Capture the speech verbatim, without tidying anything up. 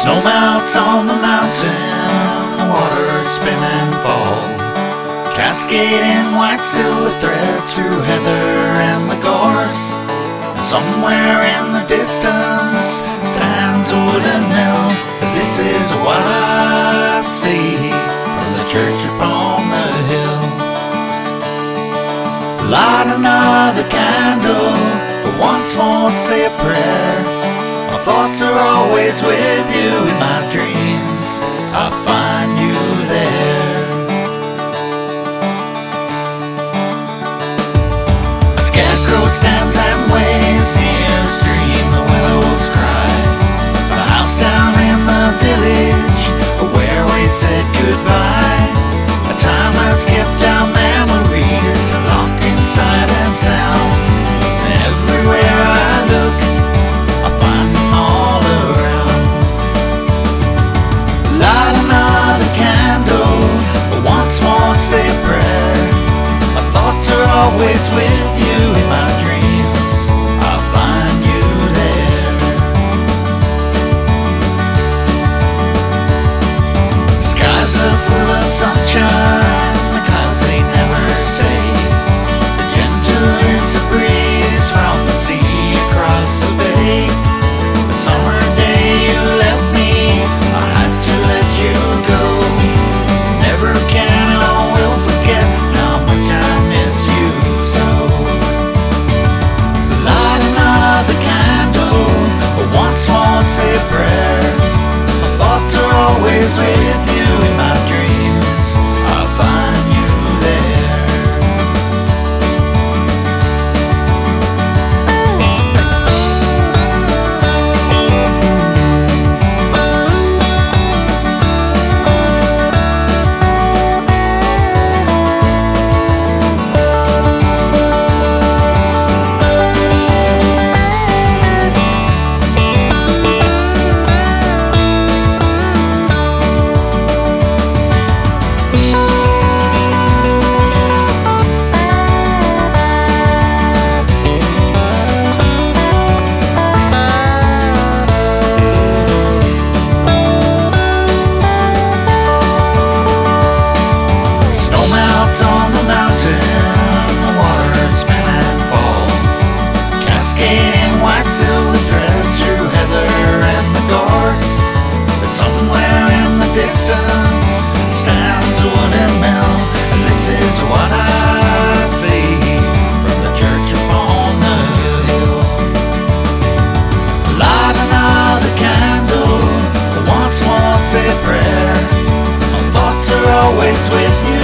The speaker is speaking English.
Snow melts on the mountain, the water spin and fall, cascading white silver threads through heather and the gorse. Somewhere in the distance stands a wooden mill. This is what I see from the church upon the hill. Light another candle, but once more say a prayer. My thoughts are always with you in my dreams. I find you there. A scarecrow stands and waves near the stream, the willows cry. A house down in the village where we said goodbye. A time has kept our memories locked inside and sound. And everywhere I look, I find them all around. Light another candle, but once more say a prayer. My thoughts are always with you in my dreams. I find you there. Skies are full of sunshine, the clouds they never stay. The gentle is the breeze from the sea across the bay. The summer day you left me, I had to let you go. Never can or will forget how much I miss you so. Light another candle, but once more say a prayer. My thoughts are always with you in my dreams. I find you there. On the mountain, the water spin and fall, cascading white silver threads through heather and the gorse. But somewhere in the distance stands a wooden mill, and this is what I see from the church upon the hill. Light another candle, once more say a prayer. My thoughts are always with you